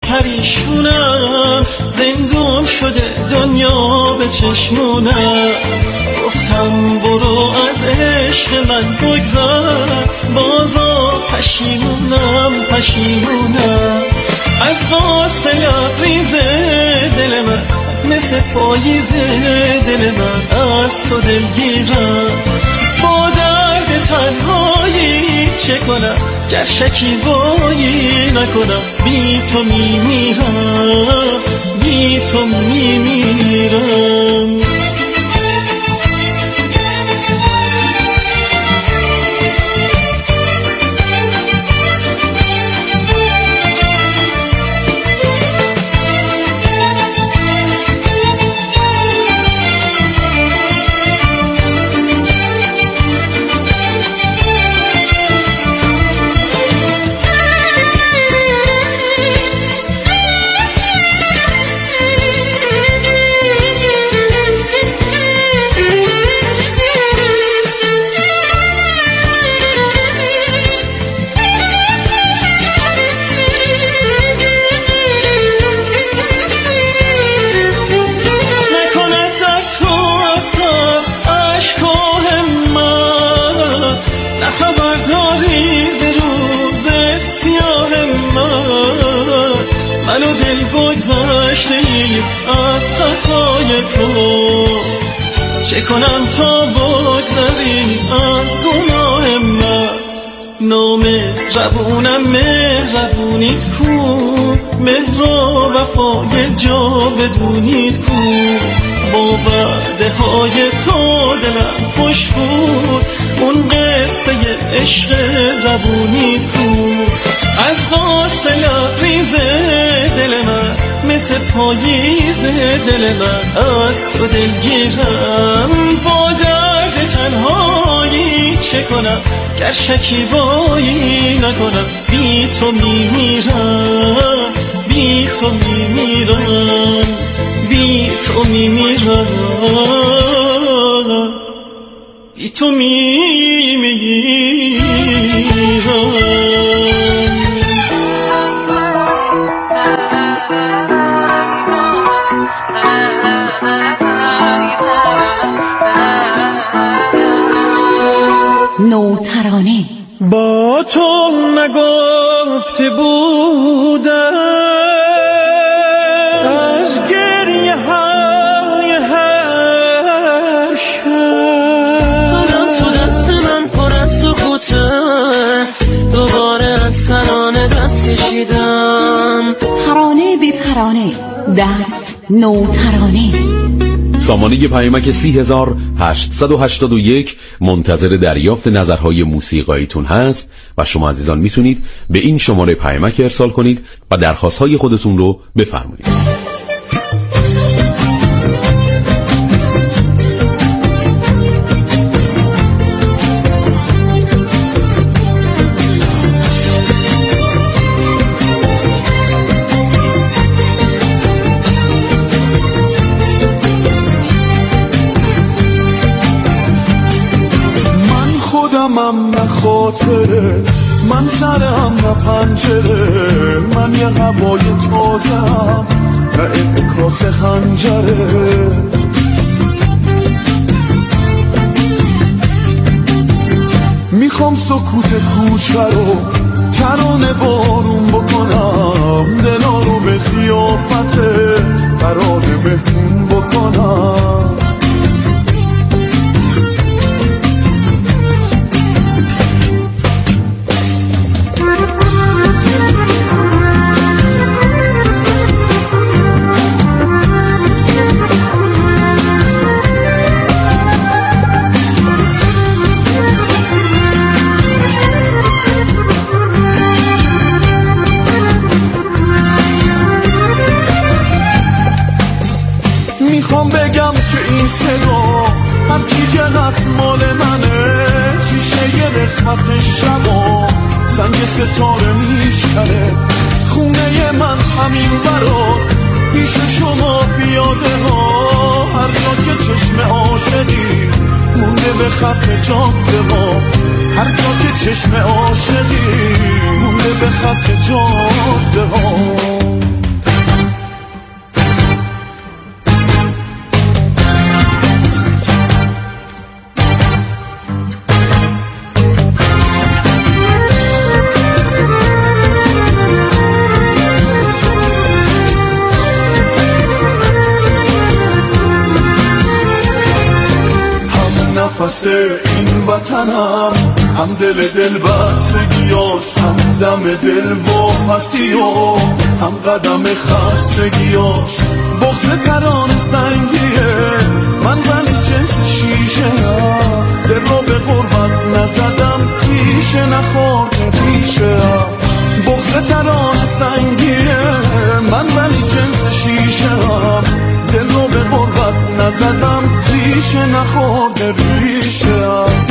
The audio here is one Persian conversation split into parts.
پریشونم، زندون شده دنیا به چشمونم. گفتم برو از عشق من بگذر، بازا پشیمونم. از غافلت ریزه دل من، مثل پاییز دل من از تو دلگیرم. با درد تنهایی چه کنم، گر شکیبایی نکنم. بی تو میمیرم، بی تو میمیرم. منو دل بگذشته از خطای تو، چه کنم تا بگذری از گناه من. نامهربونم مهربونیت کو، مهر و وفای جا بدونید کو. با وعده های تو دلم خوش بود، اون قصه عشق زبونیت کو. از غافلت ریزه دل من، مثل پاییز دل من از تو دلگیرم. با درد تنهایی چه کنم، گر شکیبایی نکنم. بی تو میمیرم، بی تو میمیرم، بی تو میمیرم، بی تو میمیرم. نوترانه. با تو نگفته بودم از گریه های هر شب، قلم تو دست من پر از سکوته، دوباره از ترانه دست کشیدم. ترانه به ترانه در نوترانه. سامانه پیامک 30881 منتظر دریافت نظرهای موسیقاییتون هست و شما عزیزان میتونید به این شماره پیامک ارسال کنید و درخواستهای خودتون رو بفرمایید. من سرم نه پنجره، من یه هوای تازم نه انعکاس خنجره. میخوام سکوت کوچه رو ترانه بارون بکنم، دلا رو به ضیافت قرار مهمون بکنم. میخوام بگم که این صدا هرچی که هست مال منه، شیشه رخمت شبا سنگ ستاره میشکنه. خونه من همین براست پیش شما پیاده ها، هر جا که چشم عاشقی مونده به خط جاده ها، هر جا که چشم عاشقی مونده به خط جاده ها. نفس این وطنم، هم دل بستگیاش، هم دم دل و پسیو، هم قدم خستگیاش. بغض ترانه سنگیه، من ولی جنس شیشه هم، دل رو به غربت نزدم تیشه، نخورده پیشه هم. بغض ترانه سنگیه، من ولی جنس شیشه هم، دل رو به غربت نزدم تیشه، نخورده ریشه هم.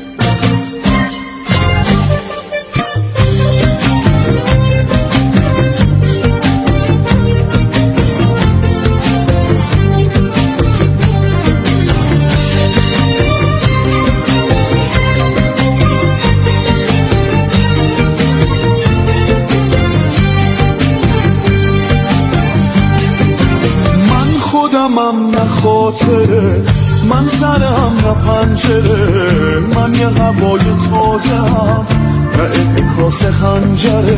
من نه خاطره، من سرم نه پنجره، من یه هوای تازه هم نه انعکاس خنجره.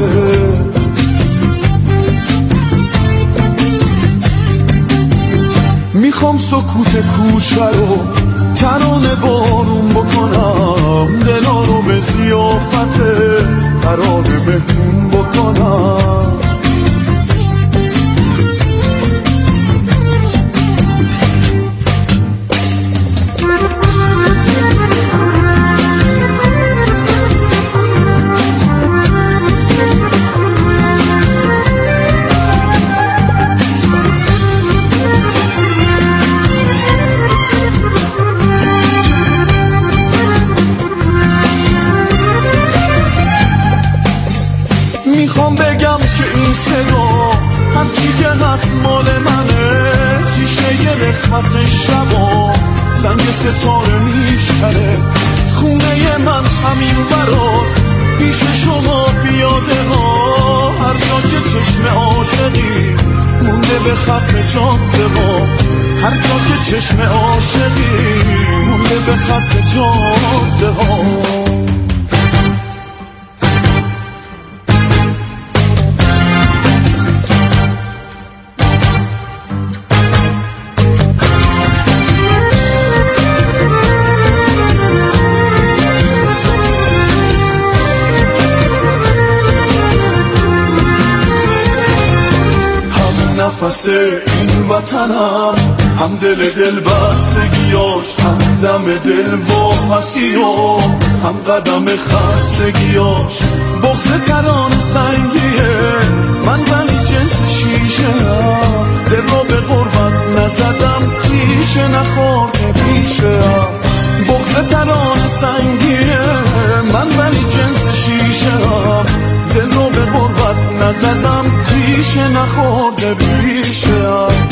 میخوام سکوت کوچه رو ترانه بارون بکنم، دلا رو به ضیافت قرار مهمون بکنم. میخوام بگم که این صدا همچی که هست مال منه، شیشه رخمت شبا سنگ ستاره میشکنه، خونه من همین براست پیش شما پیاده ها، هر جا که چشم عاشقی مونده به خط جاده ما، هر جا که چشم عاشقی مونده به خط جاده ها. نفس این وطنم، هم دل بستگیاش، هم دم دل و پسیو، هم قدم خستگیاش. بغض ترانه سنگیه، من ولی جنس شیشه هم، دل رو به غربت نزدم تیشه، نخورده پیشه هم. بغض ترانه سنگیه، من ولی جنس شیشه هم، دل رو به غربت نزدم تیشه، نخورده بیشه هم.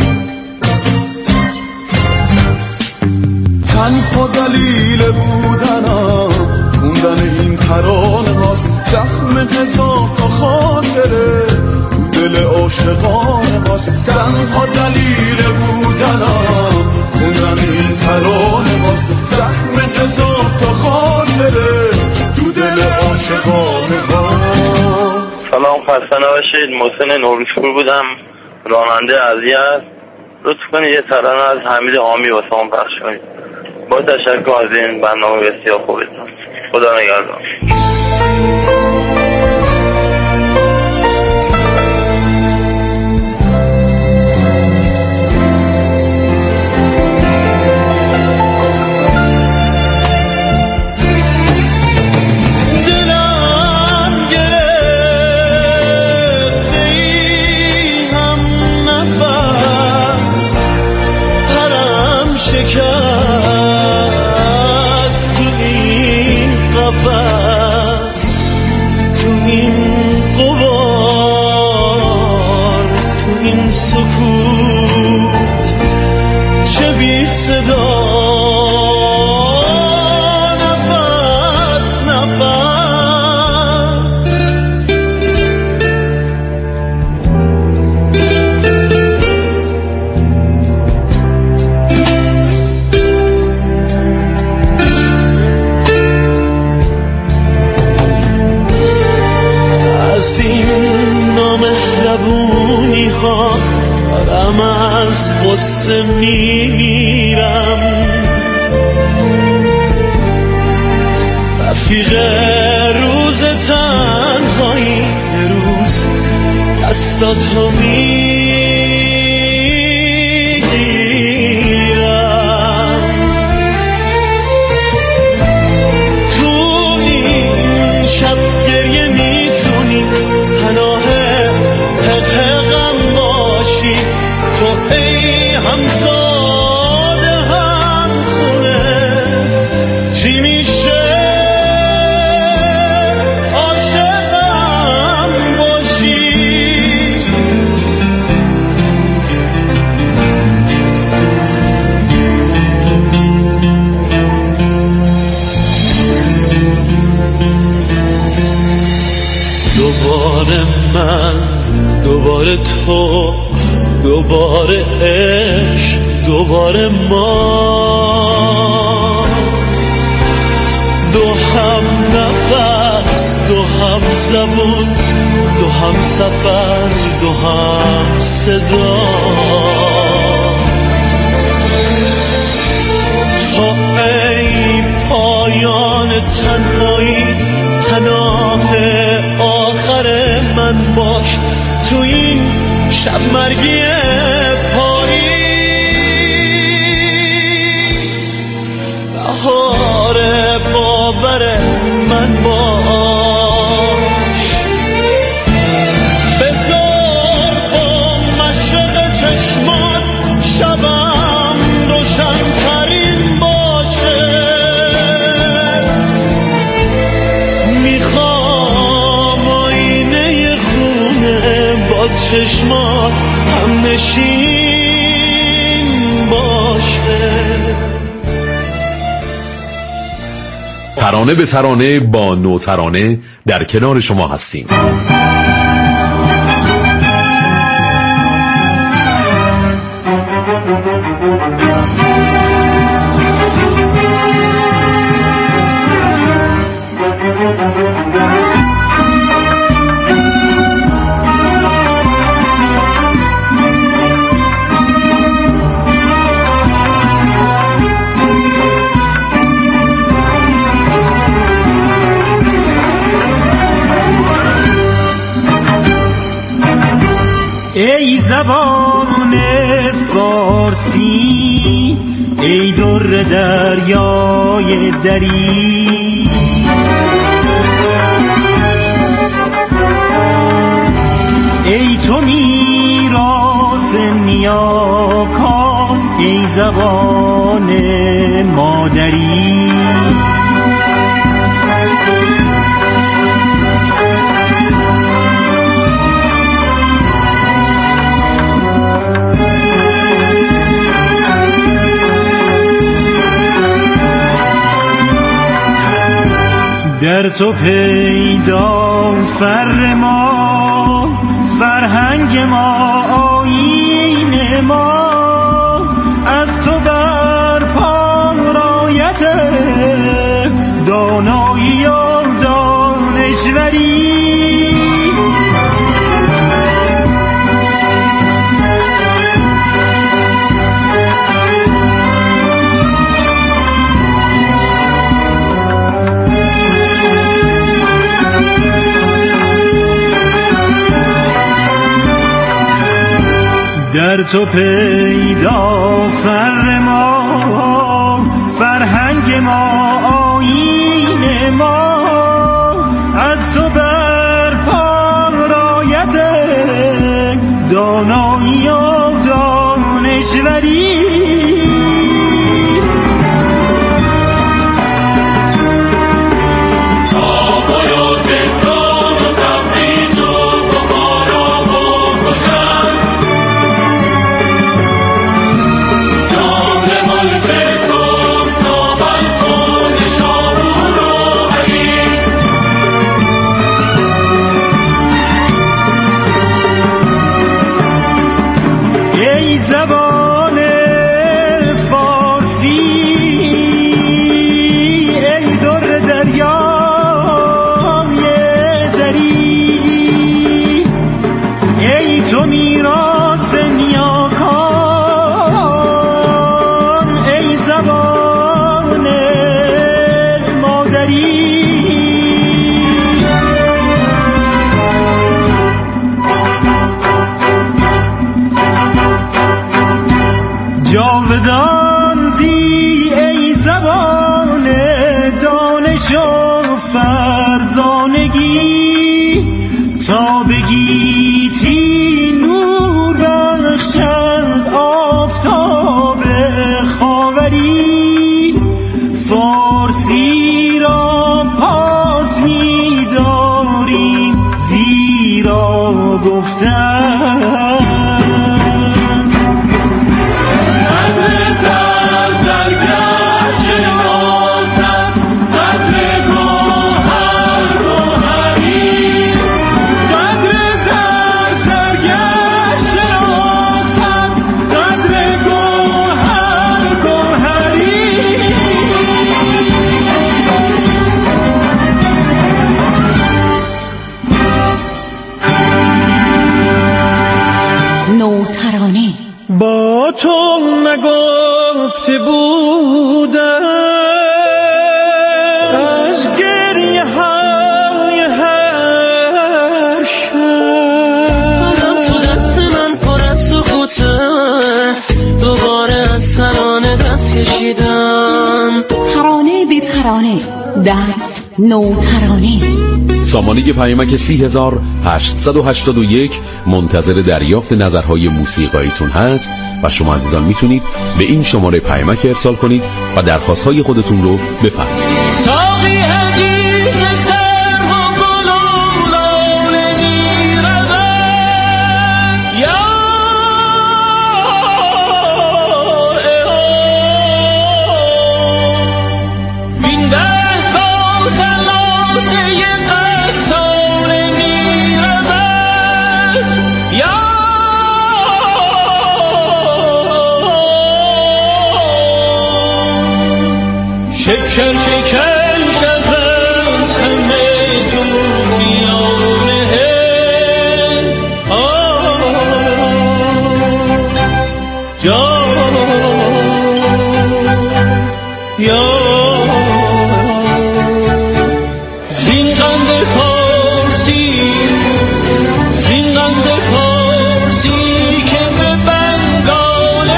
تنها دلیل بودنم خوندن این ترانه هاست، زخم هزار تا خاطره دل عاشقانه هاست. تنها دلیل بودنم خوندن این ترانه هاست، زخم هزار تا خاطره تو دل عاشقانه هاست. سلام، خسته نباشید. محسن نوروزپور بودم، راننده اذیت. لطف کنید یه ترانه از حمید عامی واسه من پخش کنید. با تشکر از این برنامه بسیار خوبتون. خدا نگهدار. دارم از غصه میمیرم، رفیق روز تنهایی، یه روز دستاتو میگیرم. تو این شب گریه میتونی پناه حقم باشی، تو ای همزاده هم خونه، چی میشه عاشقم باشی. دوباره من، دوباره تو، دوباره عشق، دوباره ما، دو هم نفس، دو هم زبون، دو هم سفر، دو هم صدا. تا ای پایان تنهایی، پناه آخر من باش تو این شب مرگی پاییز. بهار باور من باش، بذار با مشرق چشمان شبم روشن‌ترین باشه. میخوام آینه خونه با چشمان هم نشین باشه. ترانه به ترانه با نوترانه در کنار شما هستیم. ای زبان فارسی، ای در دریای دری، ای تو میراث نیاکان، ای زبان مادری. در تو پیدا فر ما، فرهنگ ما، آیین ما، از تو برپا رایت دانایی و دانشوری. در تو پیدا فر ما، فرهنگ ما، آیین ما، از تو برپا رایت دانایی و دانشوری. زبان فارسی، ای در دریای دری، ای تو میراث نیاکان، ای زبان مادری. ترانه. با تو نگفته بودم از گریه های هر شب، قلم تو دست من پر از سکوته، دوباره از ترانه دست کشیدم. ترانه به ترانه در نو ترانه. سامانه پیامک 30881 منتظر دریافت نظرهای موسیقاییتون هست و شما عزیزان میتونید به این شماره پیامک ارسال کنید و درخواستهای خودتون رو بفرمایید. ساقی حدیث سر و گل و لاله می‌رود، یا وین دست با سلاسه قصاره می‌رود، یا شکر شکر شوند همه دنیانه یا زین قند پارسی که به بنگاله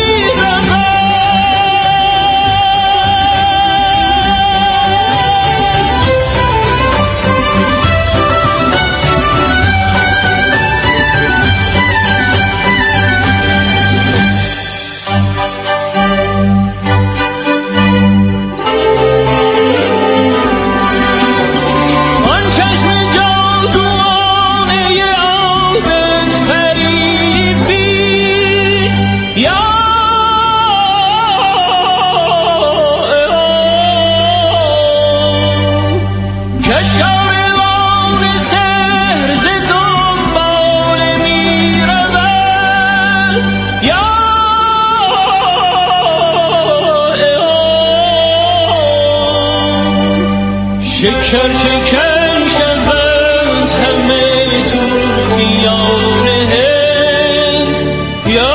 شکر شکر شوند همه طوطیان هند، یا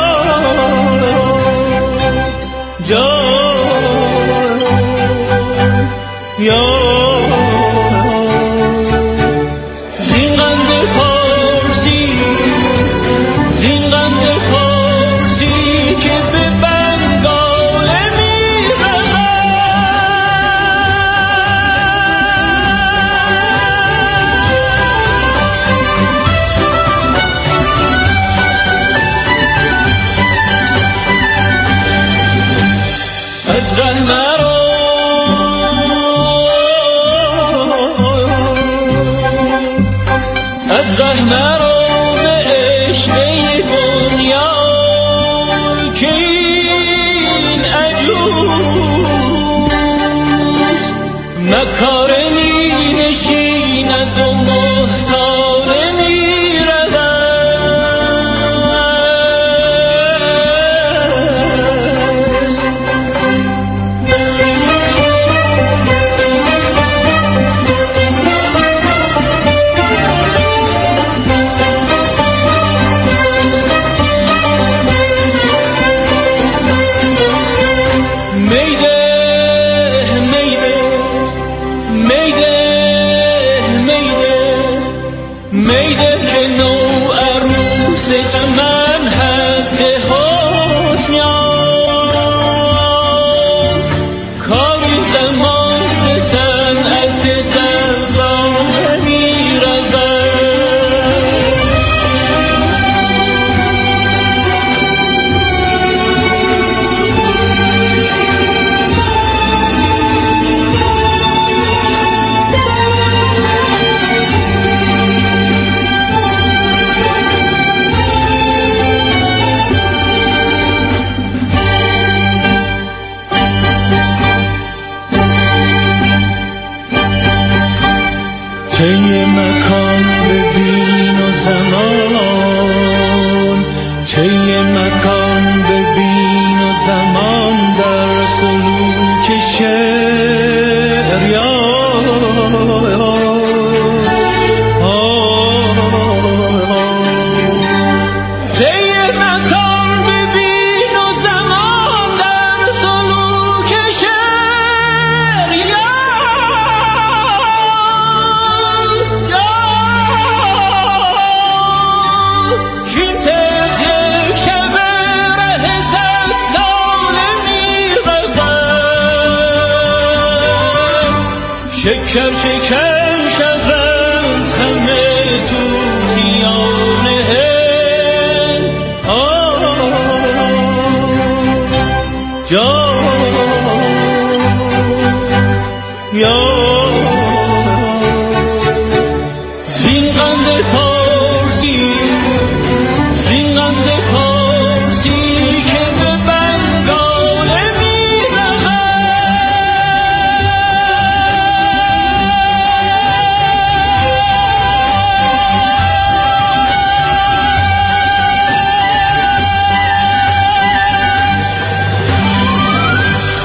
زین قند پارسی که به بنگاله از ره نرو، از ره نرو به عشقه دنیا که این عجوز مکاره می نشیند و محتاره می رود. میده که نو عروس من حد حسن یافت، کاری زمان ز صنعت دردانه می‌رود.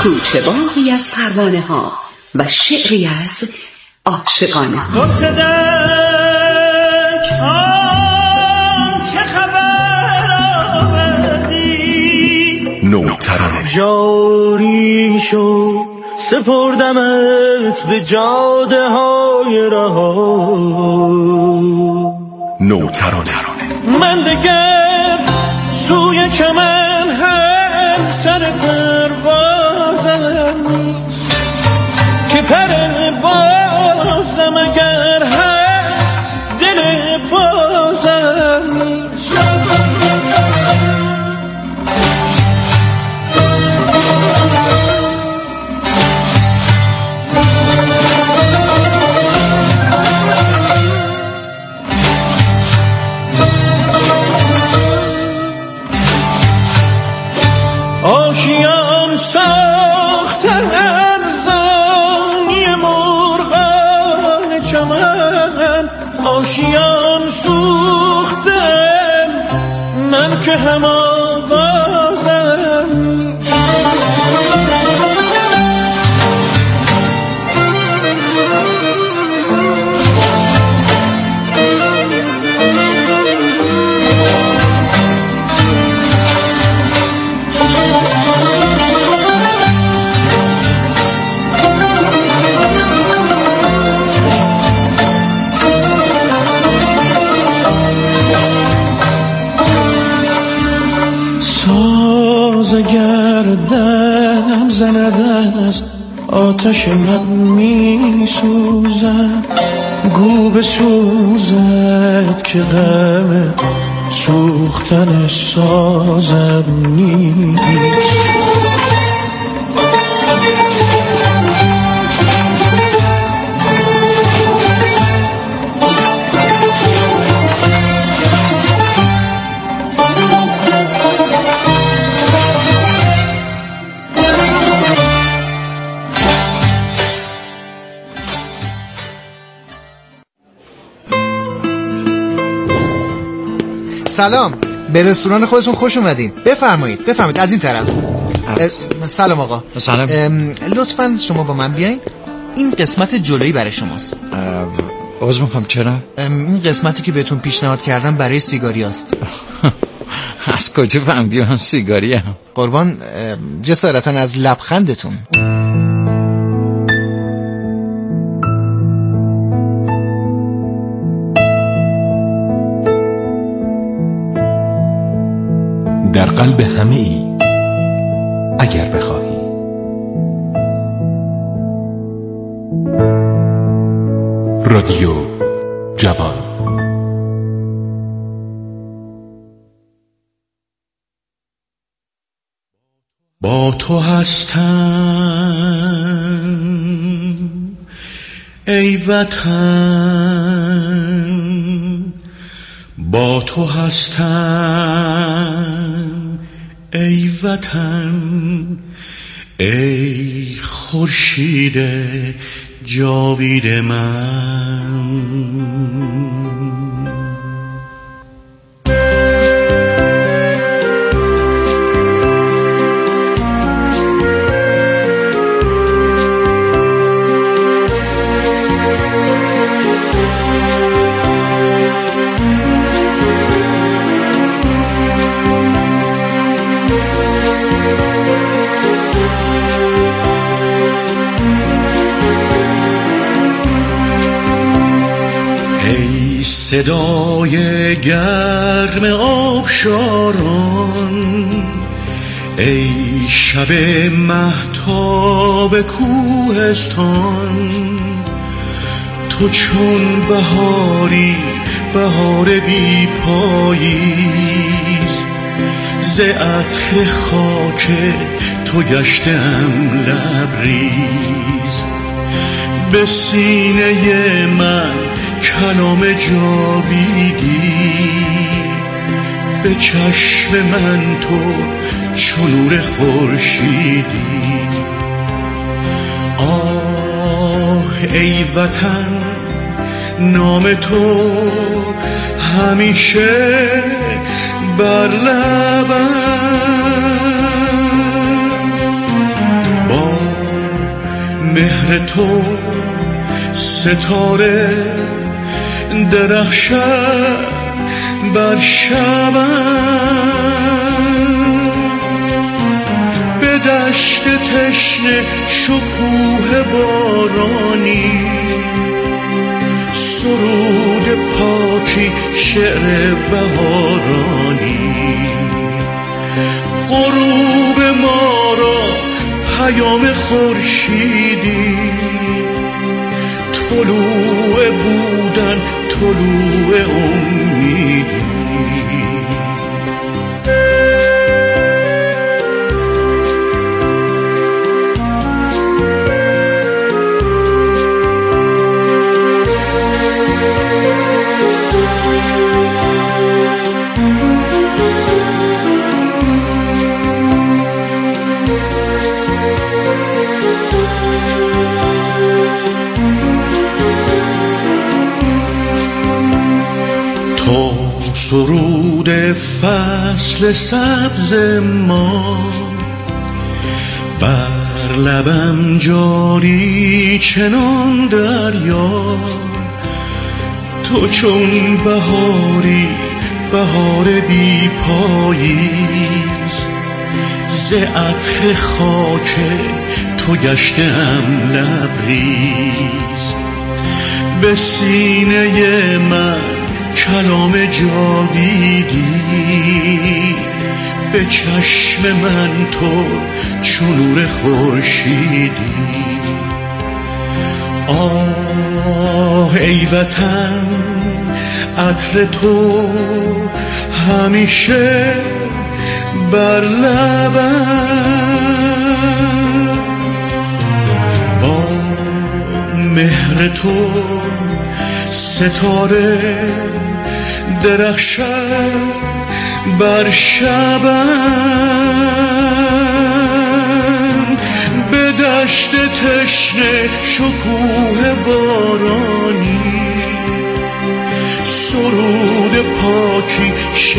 کوچه‌باغی از پروانه ها و شعری از عاشقانه ها. صدق چه خبر آوردی نوترانه. جاری شد سپردمت به جاده های رها. نوترانه. من دگر سوی چمن هم سر پروازم نیست که پر بازم اگر هست دل بازم نیست. آشیان ساختن ارزانی مرغان چمن، آشیان سوختن من که هم آوازم. اگر دم زند از آتش من می سوزد، گو بسوزد که غم سوختن سازم نیست. سلام، به رستوران خودتون خوش اومدین. بفرمایید از این طرف. سلام آقا. سلام. لطفاً شما با من بیاین. این قسمت جلویی برای شماست. عذر میخوام. چرا؟ این قسمتی که بهتون پیشنهاد کردم برای سیگاری است. از کجا فهمیدی من سیگاری هم؟ قربان جسارتاً از لبخندتون. در قلب همه ای اگر بخواهی. رادیو جوان. با تو هستم ای وطن، با تو هستم ای وطن، ای خورشید جاوید من. صدای گرم آبشاران، ای شب مهتاب کوهستان، تو چون بهاری بهار بی پاییز، ز عطر خاک تو گشتم لبریز. به سینه من کلام جاویدی، به چشم من تو چو نور خورشیدی. آه ای وطن، نام تو همیشه بر لبم، با عطر تو ستاره درخشد بر شبم، به دشت تشنه شکوه بارانی، سرود پاکی شعر بهارانی، غروب ما را پیام خورشیدی، طلوع بودن طلوع امیدی. سرود فصل سبز ما بر لبم جاری چنان دریا، تو چون بهاری بهار بی پاییز، ز عطر خاک تو گشتم لبریز، به سینه من کلام جاویدی، به چشم من تو چون نور خورشیدی. آه ای وطن عطر تو همیشه بر لبم، با مهر تو ستاره درخشد بر شبم، به دشت تشنه شکوه بارانی، سرود پاکی